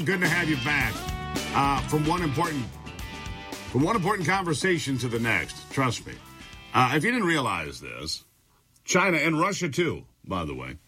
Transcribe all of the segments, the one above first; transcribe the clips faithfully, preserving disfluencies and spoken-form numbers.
good to have you back. Uh, from one important from one important conversation to the next, trust me. Uh, if you didn't realize this, China and Russia too, by the way.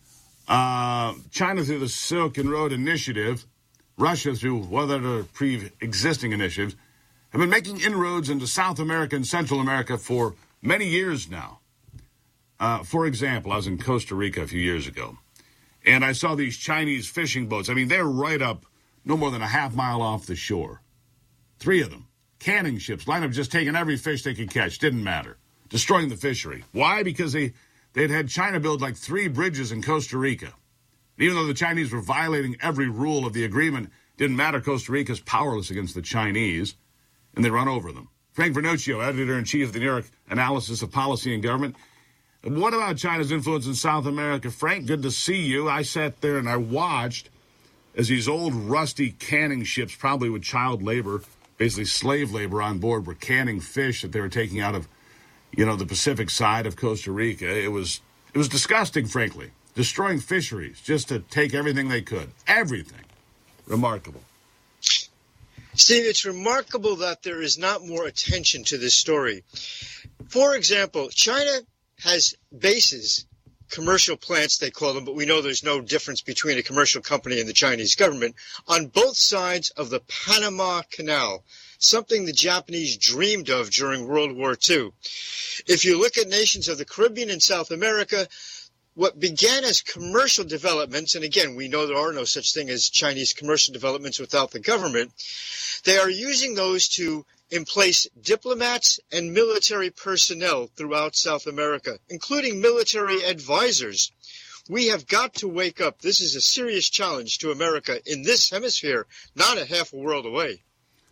Uh, China through the Silk and Road Initiative, Russia through what other pre-existing initiatives, have been making inroads into South America and Central America for many years now. Uh, for example, I was in Costa Rica a few years ago, and I saw these Chinese fishing boats. I mean, they're right up no more than a half mile off the shore. Three of them. Canning ships, lined up just taking every fish they could catch. Didn't matter. Destroying the fishery. Why? Because they, they'd had China build like three bridges in Costa Rica. Even though the Chinese were violating every rule of the agreement, didn't matter. Costa Rica's powerless against the Chinese, and they run over them. Frank Vernuccio, editor-in-chief of the New York Analysis of Policy and Government. What about China's influence in South America? Frank, good to see you. I sat there and I watched as these old rusty canning ships, probably with child labor, basically slave labor on board, were canning fish that they were taking out of, you know, the Pacific side of Costa Rica. It was it was disgusting, frankly. Destroying fisheries just to take everything they could. Everything. Remarkable. Steve, it's remarkable that there is not more attention to this story. For example, China has bases, commercial plants they call them, but we know there's no difference between a commercial company and the Chinese government, on both sides of the Panama Canal, something the Japanese dreamed of during World War Two. If you look at nations of the Caribbean and South America, what began as commercial developments, and again, we know there are no such thing as Chinese commercial developments without the government, they are using those to in place diplomats and military personnel throughout South America, including military advisors. We have got to wake up. This is a serious challenge to America in this hemisphere, not a half a world away.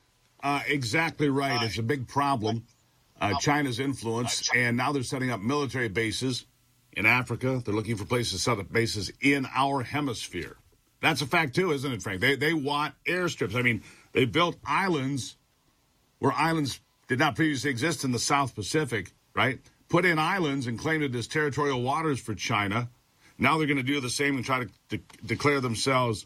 Uh, exactly right. It's a big problem. Uh, China's influence, and now they're setting up military bases in Africa. They're looking for places to set up bases in our hemisphere. That's a fact, too, isn't it, Frank? They, they want airstrips. I mean, they built islands where islands did not previously exist in the South Pacific, right? Put in islands and claimed it as territorial waters for China. Now they're going to do the same and try to de- declare themselves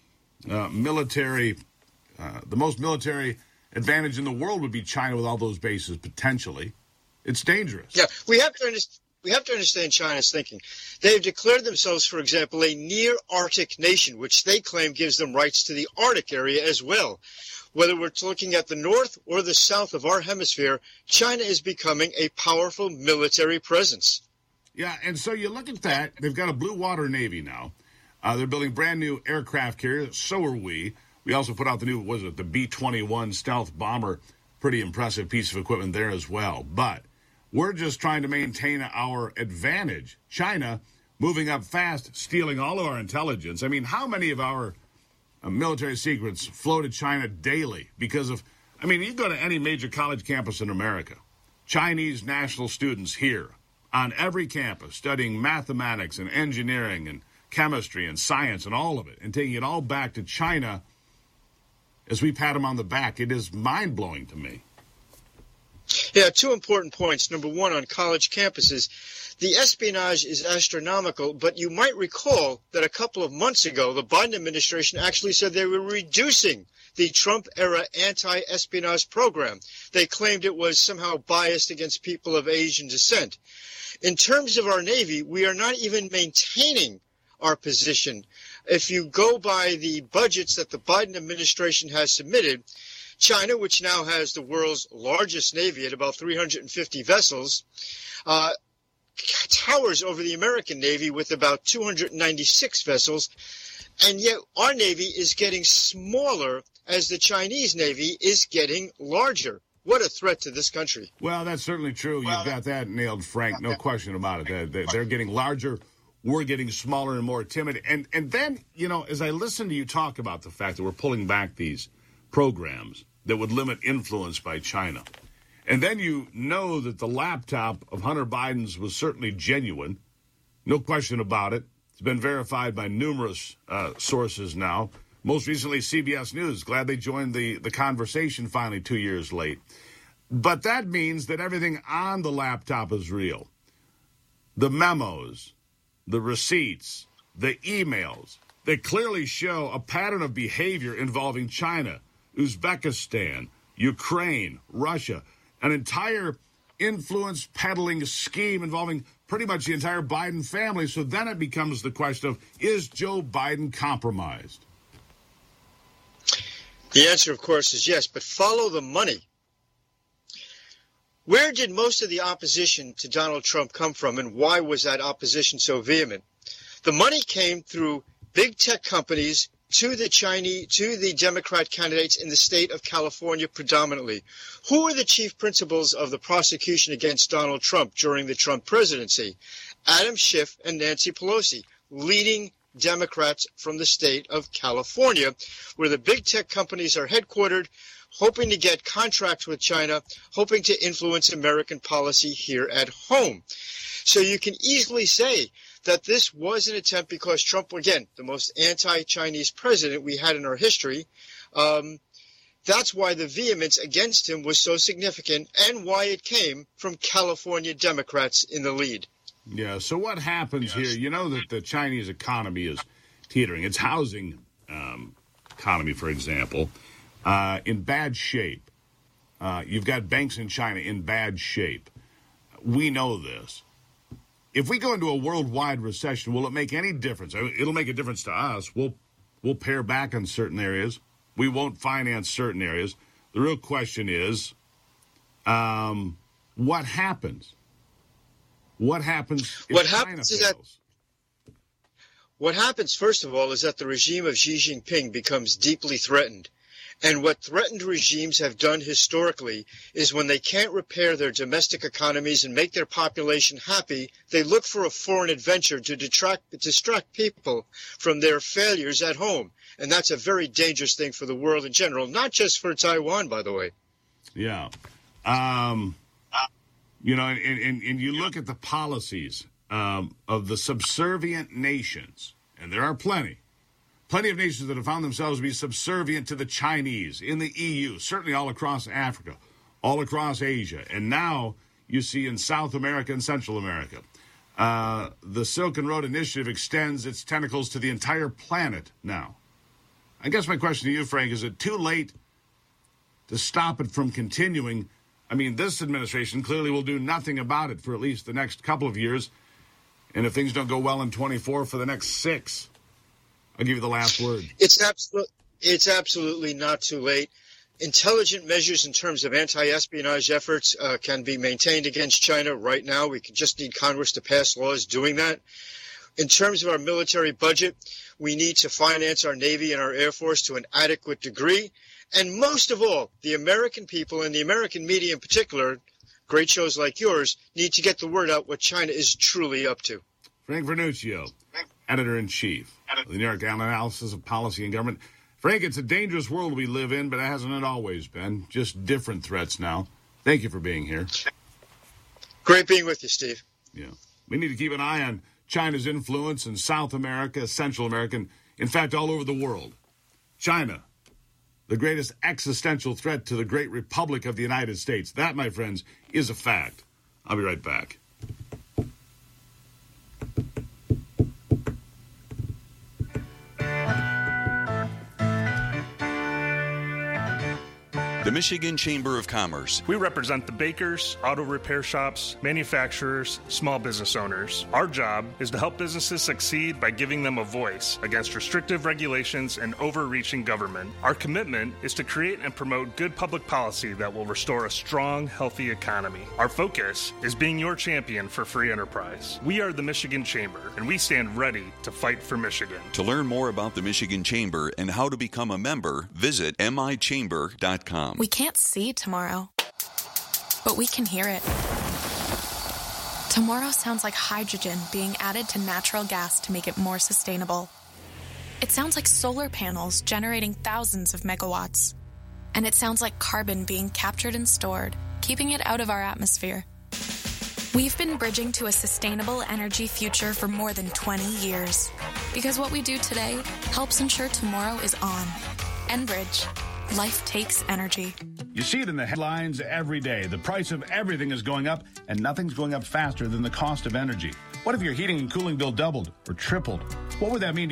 uh, military. Uh, the most military advantage in the world would be China with all those bases, potentially. It's dangerous. Yeah, we have to understand. We have to understand China's thinking. They've declared themselves, for example, a near-Arctic nation, which they claim gives them rights to the Arctic area as well. Whether we're looking at the north or the south of our hemisphere, China is becoming a powerful military presence. Yeah, and so you look at that. They've got a blue water navy now. Uh, they're building brand new aircraft carriers. So are we. We also put out the new, what was it, the B twenty-one stealth bomber. Pretty impressive piece of equipment there as well. But we're just trying to maintain our advantage. China moving up fast, stealing all of our intelligence. I mean, how many of our uh, military secrets flow to China daily because of, I mean, you go to any major college campus in America, Chinese national students here on every campus studying mathematics and engineering and chemistry and science and all of it and taking it all back to China as we pat them on the back. It is mind-blowing to me. Yeah, two important points. Number one, on college campuses, the espionage is astronomical, but you might recall that a couple of months ago, the Biden administration actually said they were reducing the Trump-era anti-espionage program. They claimed it was somehow biased against people of Asian descent. In terms of our Navy, we are not even maintaining our position. If you go by the budgets that the Biden administration has submitted, China, which now has the world's largest Navy at about three hundred fifty vessels, uh, towers over the American Navy with about two hundred ninety-six vessels, and yet our Navy is getting smaller as the Chinese Navy is getting larger. What a threat to this country. Well, that's certainly true. You've got that nailed, Frank. No question about it. They're, they're getting larger. We're getting smaller and more timid. And, and then, you know, as I listen to you talk about the fact that we're pulling back these programs that would limit influence by China, and then you know that the laptop of Hunter Biden's was certainly genuine, no question about it. It's been verified by numerous uh, sources now. Most recently, C B S News. Glad they joined the, the conversation finally two years late. But that means that everything on the laptop is real. The memos, the receipts, the emails, that clearly show a pattern of behavior involving China, Uzbekistan, Ukraine, Russia, an entire influence peddling scheme involving pretty much the entire Biden family. So then it becomes the question of, is Joe Biden compromised? The answer, of course, is yes, but follow the money. Where did most of the opposition to Donald Trump come from, and why was that opposition so vehement? The money came through big tech companies to the Chinese, to the Democrat candidates in the state of California predominantly. Who were the chief principals of the prosecution against Donald Trump during the Trump presidency? Adam Schiff and Nancy Pelosi, leading Democrats from the state of California, where the big tech companies are headquartered, hoping to get contracts with China, hoping to influence American policy here at home. So you can easily say that this was an attempt because Trump, again, the most anti-Chinese president we had in our history, um, that's why the vehemence against him was so significant and why it came from California Democrats in the lead. Yeah, so what happens yes. here? You know that the Chinese economy is teetering. Its housing um, economy, for example, uh, in bad shape. Uh, you've got banks in China in bad shape. We know this. If we go into a worldwide recession, will it make any difference? It'll make a difference to us. We'll we'll pare back on certain areas. We won't finance certain areas. The real question is, um, what happens? What happens if what China happens is fails? That, what happens, first of all, is that the regime of Xi Jinping becomes deeply threatened. And what threatened regimes have done historically is when they can't repair their domestic economies and make their population happy, they look for a foreign adventure to detract, distract people from their failures at home. And that's a very dangerous thing for the world in general, not just for Taiwan, by the way. Yeah. Um, you know, and, and, and you look at the policies um, of the subservient nations, and there are plenty. Plenty of nations that have found themselves to be subservient to the Chinese in the E U, certainly all across Africa, all across Asia. And now you see in South America and Central America. Uh, the Silk and Road Initiative extends its tentacles to the entire planet now. I guess my question to you, Frank, is it too late to stop it from continuing? I mean, this administration clearly will do nothing about it for at least the next couple of years. And if things don't go well in twenty-four, for the next six. I'll give you the last word. It's absolutely, it's absolutely not too late. Intelligent measures in terms of anti-espionage efforts uh, can be maintained against China right now. We can just need Congress to pass laws doing that. In terms of our military budget, we need to finance our Navy and our Air Force to an adequate degree. And most of all, the American people and the American media in particular, great shows like yours, need to get the word out what China is truly up to. Frank Vernuccio, Editor-in-Chief of the New York Analysis of Policy and Government. Frank, it's a dangerous world we live in, but hasn't it always been? Just different threats now. Thank you for being here. Great being with you, Steve. Yeah. We need to keep an eye on China's influence in South America, Central America, and in fact, all over the world. China, the greatest existential threat to the great republic of the United States. That, my friends, is a fact. I'll be right back. The Michigan Chamber of Commerce. We represent the bakers, auto repair shops, manufacturers, small business owners. Our job is to help businesses succeed by giving them a voice against restrictive regulations and overreaching government. Our commitment is to create and promote good public policy that will restore a strong, healthy economy. Our focus is being your champion for free enterprise. We are the Michigan Chamber, and we stand ready to fight for Michigan. To learn more about the Michigan Chamber and how to become a member, visit m i chamber dot com. We can't see tomorrow, but we can hear it. Tomorrow sounds like hydrogen being added to natural gas to make it more sustainable. It sounds like solar panels generating thousands of megawatts. And it sounds like carbon being captured and stored, keeping it out of our atmosphere. We've been bridging to a sustainable energy future for more than twenty years. Because what we do today helps ensure tomorrow is on. Enbridge. Life takes energy. You see it in the headlines every day. The price of everything is going up, and nothing's going up faster than the cost of energy. What if your heating and cooling bill doubled or tripled? What would that mean to you and your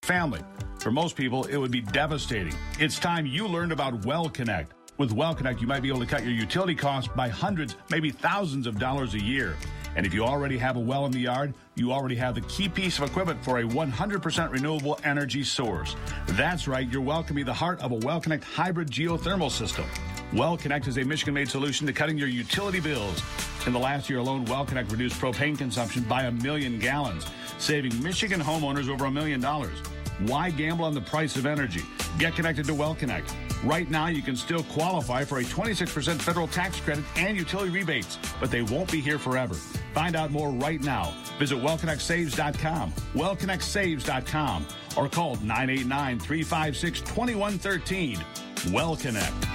family. For most people, it would be devastating. It's time you learned about Well Connect. With Well Connect, you might be able to cut your utility costs by hundreds, maybe thousands of dollars a year. And if you already have a well in the yard, you already have the key piece of equipment for a one hundred percent renewable energy source. That's right, your well can be the heart of a Well Connect hybrid geothermal system. Well Connect is a Michigan-made solution to cutting your utility bills. In the last year alone, Well Connect reduced propane consumption by a million gallons, saving Michigan homeowners over a million dollars. Why gamble on the price of energy? Get connected to Well Connect. Right now, you can still qualify for a twenty-six percent federal tax credit and utility rebates, but they won't be here forever. Find out more right now. Visit well connect saves dot com, well connect saves dot com, or call nine eight nine, three five six, two one one three. Well Connect.